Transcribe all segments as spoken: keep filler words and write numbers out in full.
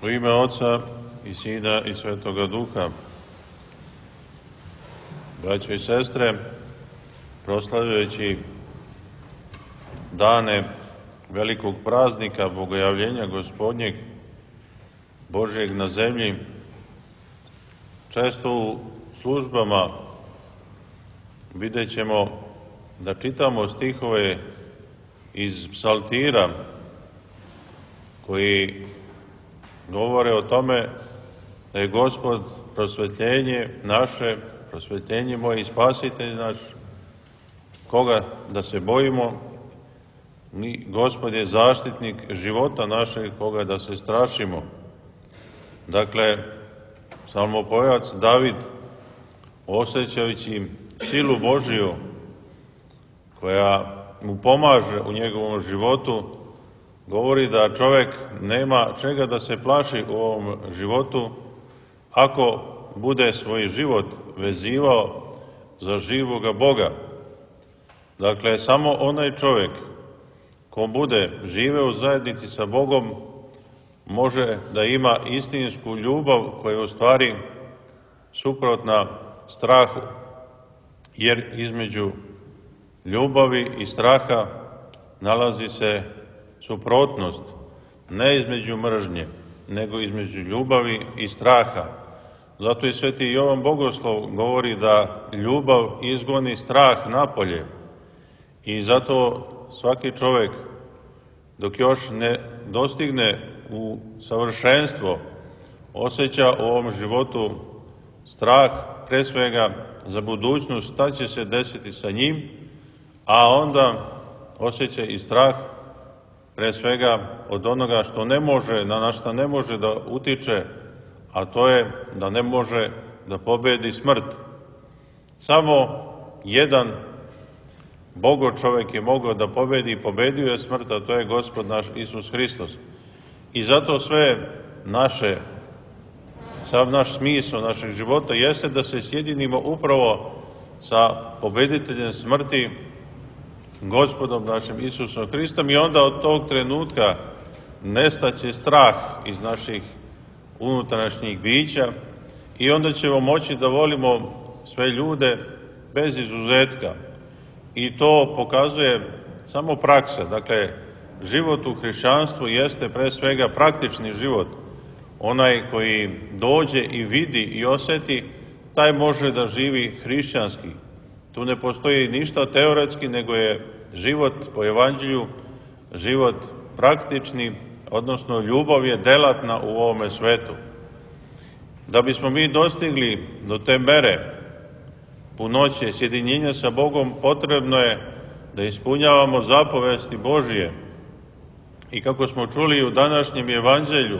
U ime Oca i Sina i Svetoga Duha. Braćo i sestre, proslavljajući dane velikog praznika Bogojavljenja Gospodnjeg, Božjeg na zemlji, često u službama vidjet ćemo da čitamo stihove iz psaltira koji govore o tome da je Gospod prosvetljenje naše, prosvetljenje moje i spasitelj naš, koga da se bojimo. Gospod je zaštitnik života našeg, koga da se strašimo. Dakle, psalmopojac David, osjećajući silu Božiju koja mu pomaže u njegovom životu, govori da čovjek nema čega da se plaši u ovom životu ako bude svoj život vezivao za živoga Boga. Dakle, samo onaj čovjek ko bude živeo u zajednici sa Bogom može da ima istinsku ljubav koja je u stvari suprotna strahu, jer između ljubavi i straha nalazi se suprotnost, ne između mržnje, nego između ljubavi i straha. Zato i sveti Jovan Bogoslov govori da ljubav izgoni strah napolje. I zato svaki čovjek, dok još ne dostigne u savršenstvo, osjeća u ovom životu strah, pre svega za budućnost, šta će se desiti sa njim, a onda osjeća i strah pre svega od onoga što ne može, na što ne može da utiče, a to je da ne može da pobedi smrt. Samo jedan Bogo čovjek je mogao da pobedi i pobedio je smrt, a to je Gospod naš Isus Hristos. I zato sve naše, sav naš smisao našeg života jeste da se sjedinimo upravo sa pobediteljem smrti, Gospodom našim Isusom Hristom, i onda od tog trenutka nestaće strah iz naših unutrašnjih bića i onda ćemo moći da volimo sve ljude bez izuzetka. I to pokazuje samo praksa. Dakle, život u hrišćanstvu jeste pre svega praktični život. Onaj koji dođe i vidi i osjeti, taj može da živi hrišćanski. Tu ne postoji ništa teoretski, nego je život po evanđelju, život praktični, odnosno ljubav je delatna u ovome svetu. Da bismo mi dostigli do te mere punoće sjedinjenja sa Bogom, potrebno je da ispunjavamo zapovesti Božije. I kako smo čuli u današnjem evanđelju,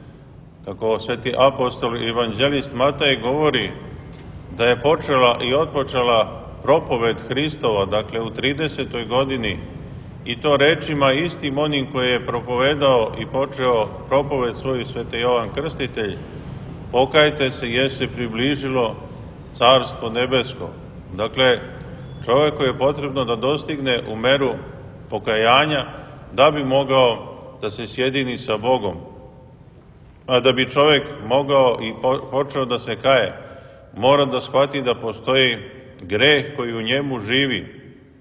kako sveti apostol i evanđelist Matej govori da je počela i otpočela propoved Hristova, dakle u tridesetoj godini, i to rečima istim onim koje je propovedao i počeo propoved svoju sveti Jovan Krstitelj: pokajte se jer se približilo Carstvo nebesko. Dakle, čovjeku je potrebno da dostigne u meru pokajanja da bi mogao da se sjedini sa Bogom. A da bi čovjek mogao i počeo da se kaje, mora da shvati da postoji greh koji u njemu živi.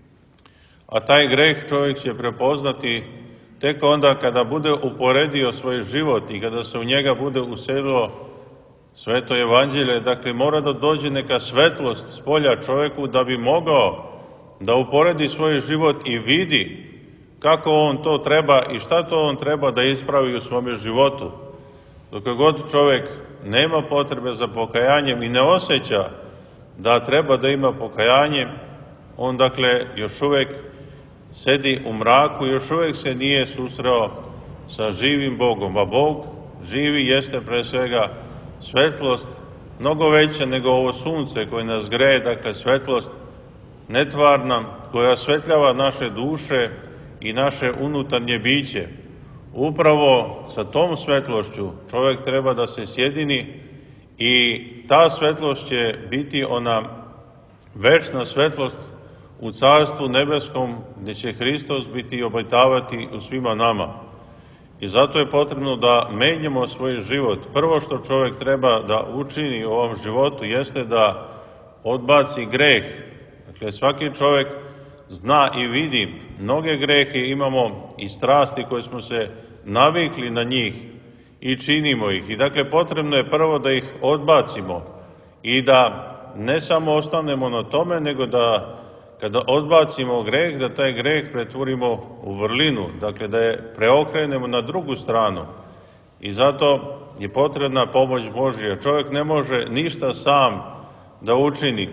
A taj greh čovjek će prepoznati tek onda kada bude uporedio svoj život i kada se u njega bude uselilo sveto evanđelje. Dakle, mora da dođe neka svetlost s polja čovjeku da bi mogao da uporedi svoj život i vidi kako on to treba i šta to on treba da ispravi u svome životu. Dok god čovjek nema potrebe za pokajanjem i ne osjeća da treba da ima pokajanje, on dakle još uvijek sedi u mraku, još uvijek se nije susreo sa živim Bogom. A Bog živi jeste pre svega svetlost mnogo veća nego ovo sunce koje nas greje, dakle svetlost netvarna koja osvetljava naše duše i naše unutarnje biće. Upravo sa tom svetlošću čovjek treba da se sjedini i ta svetlost će biti ona večna svetlost u Carstvu nebeskom, gdje će Hristos biti i obitavati u svima nama. I zato je potrebno da menjamo svoj život. Prvo što čovjek treba da učini u ovom životu jeste da odbaci greh. Dakle, svaki čovjek zna i vidi mnoge grehe, imamo i strasti koje smo se navikli na njih i činimo ih. I dakle, potrebno je prvo da ih odbacimo i da ne samo ostanemo na tome, nego da kada odbacimo greh, da taj greh pretvorimo u vrlinu, dakle da je preokrenemo na drugu stranu. I zato je potrebna pomoć Božja. Čovjek ne može ništa sam da učini,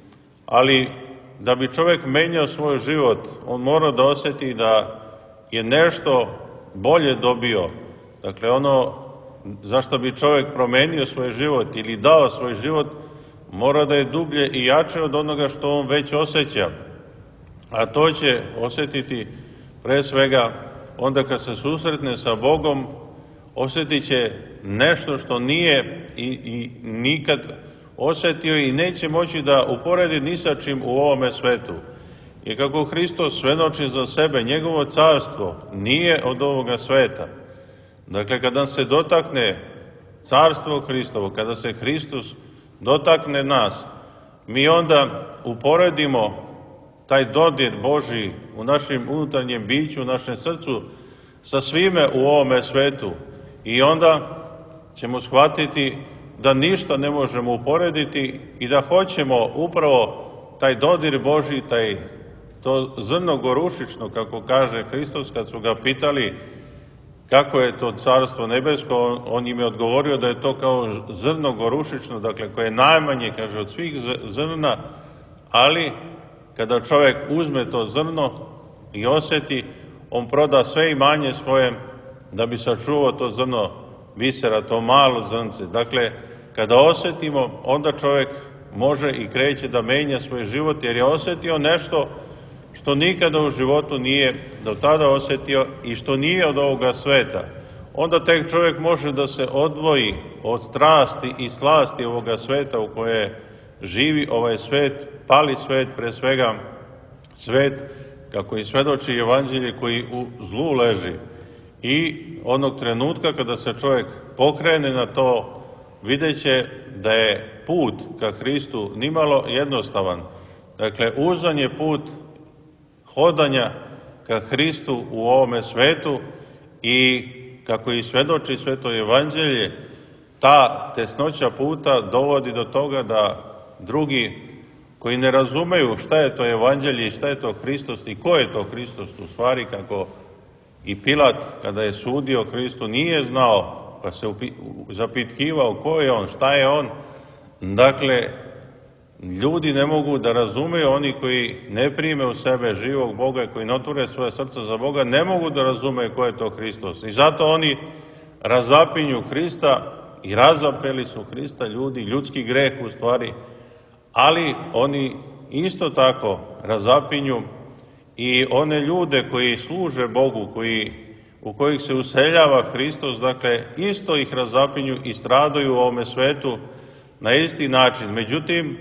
ali da bi čovjek menjao svoj život, on mora da osjeti da je nešto bolje dobio. Dakle, ono zašto bi čovjek promenio svoj život ili dao svoj život, mora da je dublje i jače od onoga što on već osjeća. A to će osjetiti pre svega onda kad se susretne sa Bogom, osjetit će nešto što nije i, i nikad osjetio i neće moći da uporedi ni sa čim u ovome svetu. I kako Hristos svedoči za sebe, njegovo carstvo nije od ovoga sveta. Dakle, kada se dotakne carstvo Hristovo, kada se Hristos dotakne nas, mi onda uporedimo taj dodir Božji u našem unutarnjem biću, u našem srcu, sa svime u ovome svetu. I onda ćemo shvatiti da ništa ne možemo uporediti i da hoćemo upravo taj dodir Božji, taj, to zrno gorušično, kako kaže Hristos, kad su ga pitali kako je to carstvo nebesko, on im je odgovorio da je to kao zrno gorušično, dakle koje je najmanje, kaže, od svih zrna, ali kada čovjek uzme to zrno i osjeti, on proda sve imanje svoje da bi sačuvao to zrno bisera, to malo zrnce. Dakle, kada osjetimo, onda čovjek može i kreće da menja svoj život, jer je osjetio nešto što nikada u životu nije do tada osjetio i što nije od ovoga sveta. Onda tek čovjek može da se odvoji od strasti i slasti ovoga sveta u koje živi ovaj svet, pali svet, pre svega svet, kako i svedoči Evanđelje, koji u zlu leži. I onog trenutka kada se čovjek pokrene na to, videće da je put ka Hristu nimalo jednostavan. Dakle, uzan je put hodanja ka Hristu u ovome svetu i kako i svedoči Sveto Evanđelje, ta tesnoća puta dovodi do toga da drugi koji ne razumeju šta je to Evanđelje i šta je to Hristos i ko je to Hristos, u stvari kako i Pilat kada je sudio Hristu nije znao, pa se zapitkivao ko je on, šta je on. Dakle, ljudi ne mogu da razumeju, oni koji ne prime u sebe živog Boga, koji ne otvore svoje srce za Boga, ne mogu da razumeju ko je to Hristos. I zato oni razapinju Hrista i razapeli su Hrista ljudi, ljudski greh u stvari, ali oni isto tako razapinju i one ljude koji služe Bogu, koji, u kojih se useljava Hristos, dakle, isto ih razapinju i stradaju u ovome svetu na isti način. Međutim,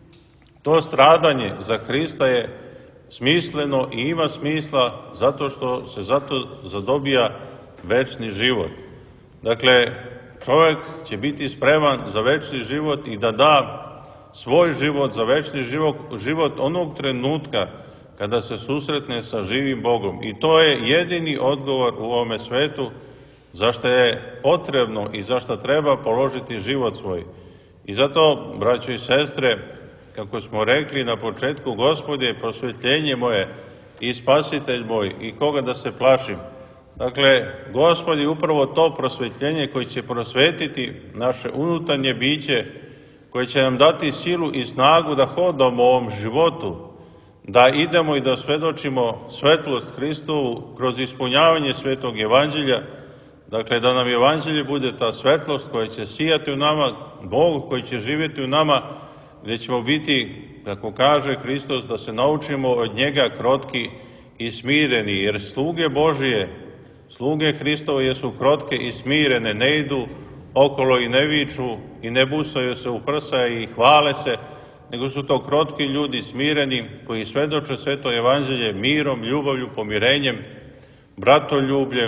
to stradanje za Hrista je smisleno i ima smisla zato što se zato zadobija večni život. Dakle, čovjek će biti spreman za večni život i da da svoj život za večni život, život onog trenutka kada se susretne sa živim Bogom. I to je jedini odgovor u ovome svetu zašto je potrebno i zašto treba položiti život svoj. I zato, braćo i sestre, kako smo rekli na početku, Gospod je prosvetljenje moje i spasitelj moj i koga da se plašim. Dakle, Gospod je upravo to prosvetljenje koje će prosvetiti naše unutarnje biće, koje će nam dati silu i snagu da hodamo u ovom životu, da idemo i da svedočimo svetlost Hristovu kroz ispunjavanje Svetog Evanđelja. Dakle, da nam Evanđelje bude ta svetlost koja će sijati u nama, Bog koji će živjeti u nama, gdje ćemo biti, kako kaže Hristos, da se naučimo od njega krotki i smireni, jer sluge Božije, sluge Hristove jesu krotke i smirene, ne idu okolo i ne viču i ne busaju se u prsa i hvale se, nego su to krotki ljudi smireni koji svedoče Sveto Evanđelje mirom, ljubavlju, pomirenjem, bratoljubljem,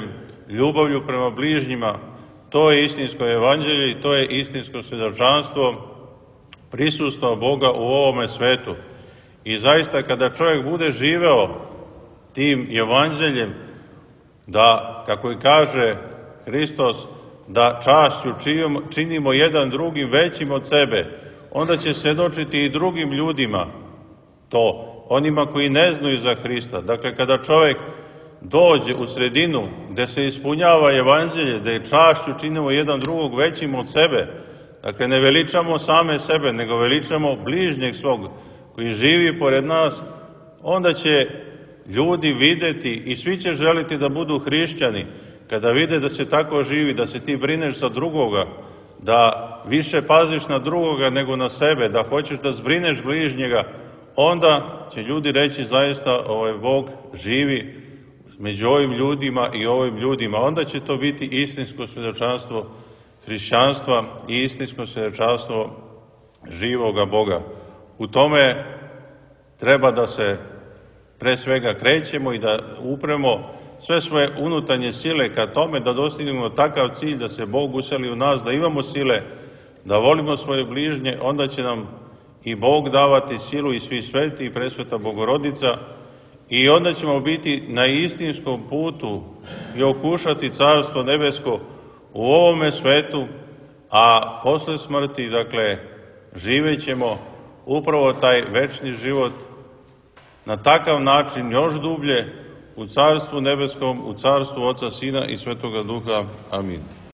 ljubavlju prema bližnjima. To je istinsko evanđelje i to je istinsko svjedočanstvo prisustva Boga u ovome svetu. I zaista kada čovjek bude živeo tim evanđeljem, da, kako i kaže Hristos, da čašću činimo jedan drugim većim od sebe, onda će svjedočiti i drugim ljudima to, onima koji ne znaju za Hrista. Dakle, kada čovjek dođe u sredinu gde se ispunjava evanđelje, da je čašću činimo jedan drugog većim od sebe, dakle, ne veličamo same sebe, nego veličamo bližnjeg svog koji živi pored nas, onda će ljudi videti i svi će želiti da budu hrišćani. Kada vide da se tako živi, da se ti brineš za drugoga, da više paziš na drugoga nego na sebe, da hoćeš da zbrineš bližnjega, onda će ljudi reći zaista ovaj Bog živi među ovim ljudima i ovim ljudima. Onda će to biti istinsko svjedočanstvo hrišćanstva i istinsko svjedočanstvo živoga Boga. U tome treba da se pre svega krećemo i da upremo sve svoje unutarnje sile ka tome da dostignemo takav cilj da se Bog useli u nas, da imamo sile, da volimo svoje bližnje, onda će nam i Bog davati silu i svi sveti i presveta Bogorodica i onda ćemo biti na istinskom putu i okušati Carstvo nebesko u ovome svetu, a posle smrti, dakle, živećemo upravo taj večni život na takav način još dublje u Carstvu nebeskom, u Carstvu Oca, Sina i Svetoga Duha. Amin.